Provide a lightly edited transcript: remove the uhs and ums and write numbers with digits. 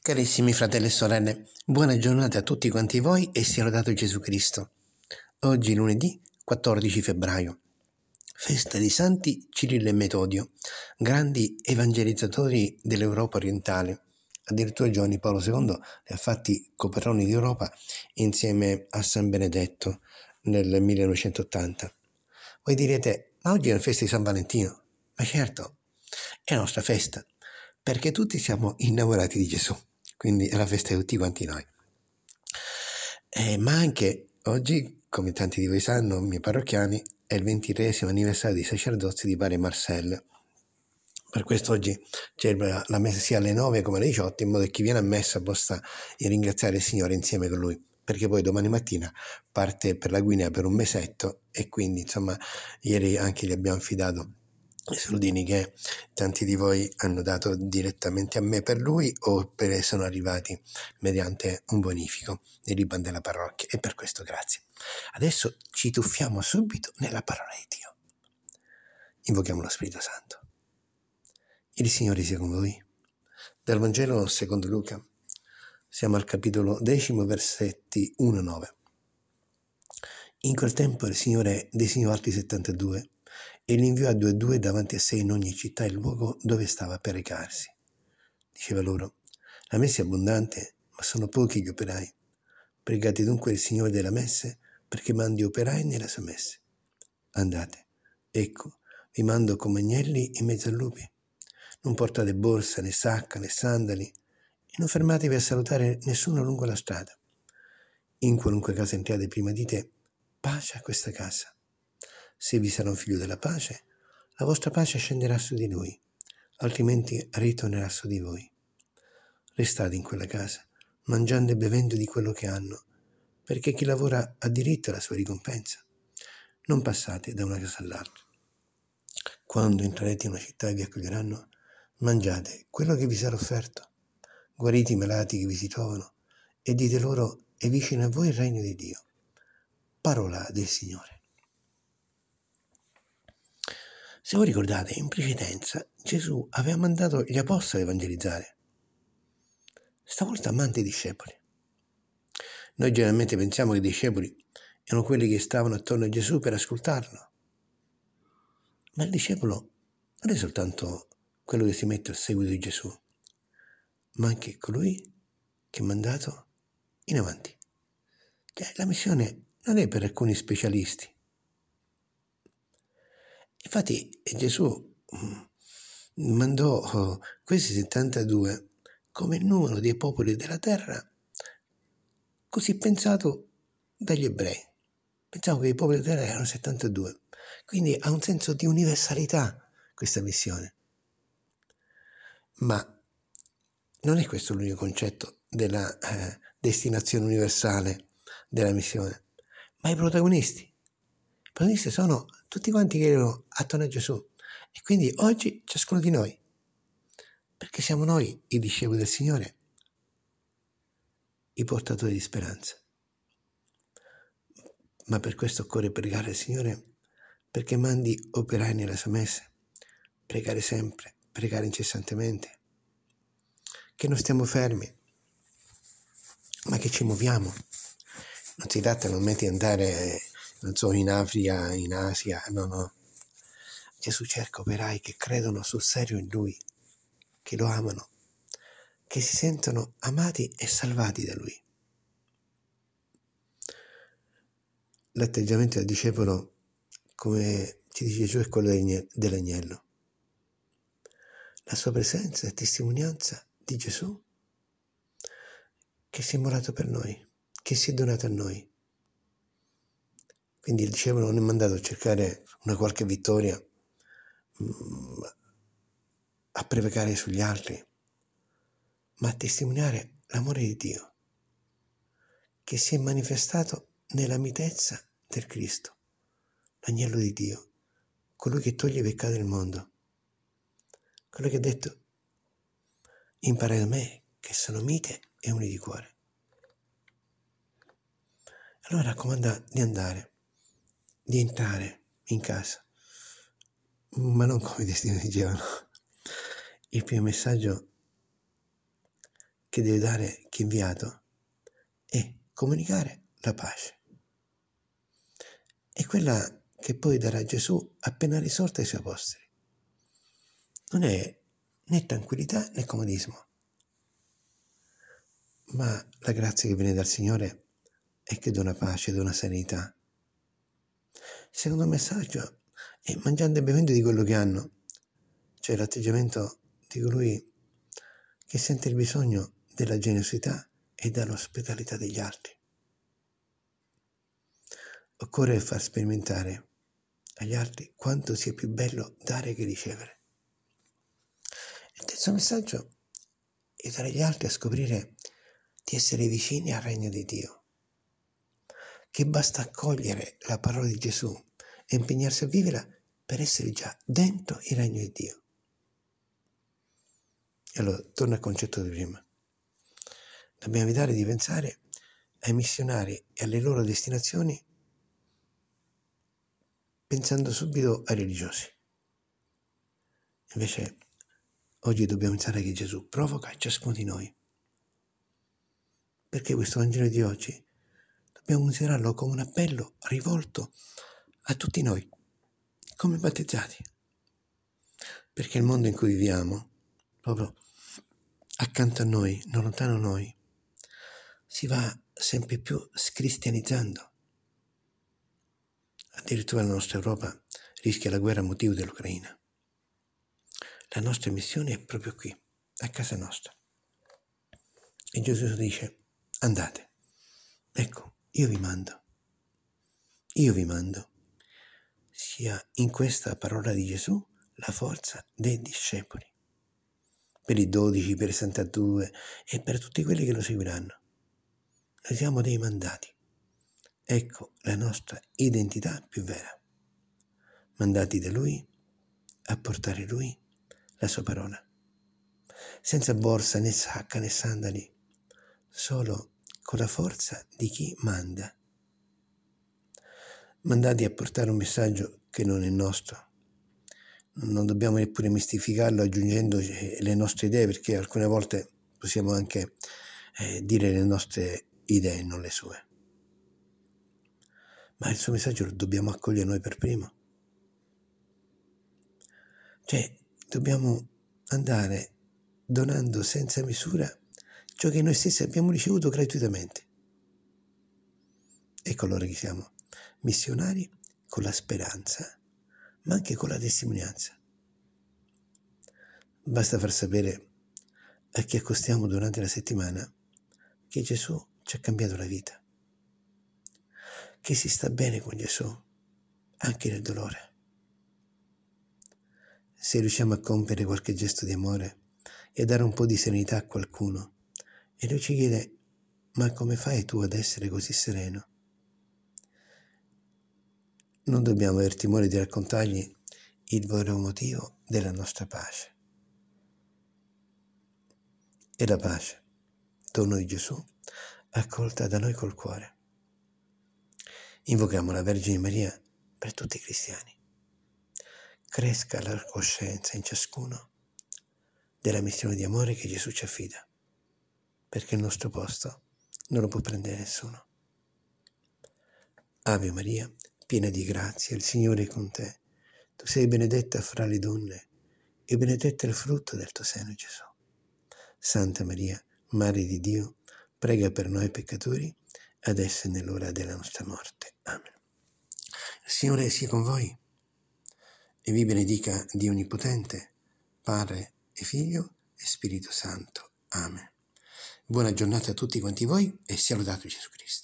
Carissimi fratelli e sorelle, buona giornata a tutti quanti voi e sia lodato Gesù Cristo. Oggi lunedì 14 febbraio, festa di Santi Cirillo e Metodio, grandi evangelizzatori dell'Europa orientale. Addirittura Giovanni Paolo II li ha fatti copatroni d'Europa insieme a San Benedetto nel 1980. Voi direte, ma oggi è la festa di San Valentino? Ma certo, è la nostra festa, perché tutti siamo innamorati di Gesù. Quindi è la festa di tutti quanti noi. Ma anche oggi, come tanti di voi sanno, miei parrocchiani, è il 23esimo anniversario di sacerdozio di padre Marcel. Per questo oggi celebra la messa sia alle 9 come alle 18, in modo che chi viene a messa possa ringraziare il Signore insieme con lui, perché poi domani mattina parte per la Guinea per un mesetto e quindi insomma ieri anche gli abbiamo affidato i soldini che tanti di voi hanno dato direttamente a me per lui o sono arrivati mediante un bonifico nell'IBAN della parrocchia, e per questo grazie. Adesso ci tuffiamo subito nella parola di Dio. Invochiamo lo Spirito Santo. Il Signore sia con voi. Dal Vangelo secondo Luca. Siamo al capitolo 10, versetti 1-9. In quel tempo il Signore designò altri 72 e li inviò a 2 davanti a sé in ogni città e luogo dove stava per recarsi. Diceva loro: la messe è abbondante, ma sono pochi gli operai. Pregate dunque il Signore della messe perché mandi operai nella sua messe. Andate, ecco, vi mando come agnelli in mezzo a lupi. Non portate borsa, né sacca, né sandali, e non fermatevi a salutare nessuno lungo la strada. In qualunque casa entriate, prima dite: pace a questa casa. Se vi sarà un figlio della pace, la vostra pace scenderà su di lui, altrimenti ritornerà su di voi. Restate in quella casa, mangiando e bevendo di quello che hanno, perché chi lavora ha diritto alla sua ricompensa. Non passate da una casa all'altra. Quando entrerete in una città e vi accoglieranno, mangiate quello che vi sarà offerto, guarite i malati che vi si trovano e dite loro: è vicino a voi il regno di Dio. Parola del Signore. Se voi ricordate, in precedenza Gesù aveva mandato gli apostoli a evangelizzare, stavolta manda i discepoli. Noi generalmente pensiamo che i discepoli erano quelli che stavano attorno a Gesù per ascoltarlo, ma il discepolo non è soltanto quello che si mette al seguito di Gesù, ma anche colui che è mandato in avanti. Cioè, la missione non è per alcuni specialisti. Infatti Gesù mandò questi 72 come il numero dei popoli della terra così pensato dagli ebrei. Pensavo che i popoli della terra erano 72, quindi ha un senso di universalità questa missione. Ma non è questo l'unico concetto della destinazione universale della missione, ma i protagonisti. I protagonisti sono tutti quanti che erano attorno a Gesù, e quindi oggi ciascuno di noi, perché siamo noi i discepoli del Signore, i portatori di speranza. Ma per questo occorre pregare al Signore perché mandi operai nella sua messe, pregare sempre, pregare incessantemente, che non stiamo fermi, ma che ci muoviamo. Non si tratta normalmente di andare, non so, in Africa, in Asia, no. Gesù cerca operai che credono sul serio in Lui, che lo amano, che si sentono amati e salvati da Lui. L'atteggiamento del discepolo, come ci dice Gesù, è quello dell'agnello. La sua presenza è testimonianza di Gesù che si è immolato per noi, che si è donato a noi. Quindi il discepolo non è mandato a cercare una qualche vittoria, a prevariare sugli altri, ma a testimoniare l'amore di Dio, che si è manifestato nella mitezza del Cristo, l'agnello di Dio, colui che toglie i peccati del mondo, quello che ha detto: imparate da me che sono mite e umile di cuore. Allora raccomanda di andare, di entrare in casa, ma non come i destini dicevano. Il primo messaggio che deve dare chi è inviato è comunicare la pace. È quella che poi darà Gesù appena risorto ai suoi apostoli. Non è né tranquillità né comodismo, ma la grazia che viene dal Signore è che dona pace, dona serenità. Il secondo messaggio è mangiando e bevendo di quello che hanno, cioè l'atteggiamento di colui che sente il bisogno della generosità e dell'ospitalità degli altri. Occorre far sperimentare agli altri quanto sia più bello dare che ricevere. Il terzo messaggio è aiutare gli altri a scoprire di essere vicini al regno di Dio, che basta accogliere la parola di Gesù e impegnarsi a viverla per essere già dentro il regno di Dio. E allora, torno al concetto di prima. Dobbiamo evitare di pensare ai missionari e alle loro destinazioni pensando subito ai religiosi. Invece, oggi dobbiamo pensare che Gesù provoca ciascuno di noi. Perché questo Vangelo di oggi dobbiamo considerarlo come un appello rivolto a tutti noi, come battezzati. Perché il mondo in cui viviamo, proprio accanto a noi, non lontano da noi, si va sempre più scristianizzando. Addirittura la nostra Europa rischia la guerra a motivo dell'Ucraina. La nostra missione è proprio qui, a casa nostra. E Gesù dice: andate, ecco, io vi mando, sia in questa parola di Gesù la forza dei discepoli, per i 12, per i 62 e per tutti quelli che lo seguiranno. Noi siamo dei mandati. Ecco la nostra identità più vera. Mandati da Lui a portare Lui la sua parola. Senza borsa né sacca né sandali, solo con la forza di chi manda. Mandati a portare un messaggio che non è nostro. Non dobbiamo neppure mistificarlo aggiungendo le nostre idee, perché alcune volte possiamo anche dire le nostre idee, non le sue. Ma il suo messaggio lo dobbiamo accogliere noi per primo. Cioè, dobbiamo andare donando senza misura ciò che noi stessi abbiamo ricevuto gratuitamente. Ecco allora che siamo missionari con la speranza, ma anche con la testimonianza. Basta far sapere a chi accostiamo durante la settimana che Gesù ci ha cambiato la vita, che si sta bene con Gesù, anche nel dolore. Se riusciamo a compiere qualche gesto di amore e a dare un po' di serenità a qualcuno, e lui ci chiede: ma come fai tu ad essere così sereno? Non dobbiamo aver timore di raccontargli il vero motivo della nostra pace. E la pace, dono di Gesù, accolta da noi col cuore. Invochiamo la Vergine Maria per tutti i cristiani. Cresca la coscienza in ciascuno della missione di amore che Gesù ci affida, perché il nostro posto non lo può prendere nessuno. Ave Maria, piena di grazia, il Signore è con te. Tu sei benedetta fra le donne e benedetto è il frutto del tuo seno, Gesù. Santa Maria, Madre di Dio, prega per noi peccatori, adesso e nell'ora della nostra morte. Amen. Il Signore sia con voi e vi benedica Dio Onnipotente, Padre e Figlio e Spirito Santo. Amen. Buona giornata a tutti quanti voi e sia lodato Gesù Cristo.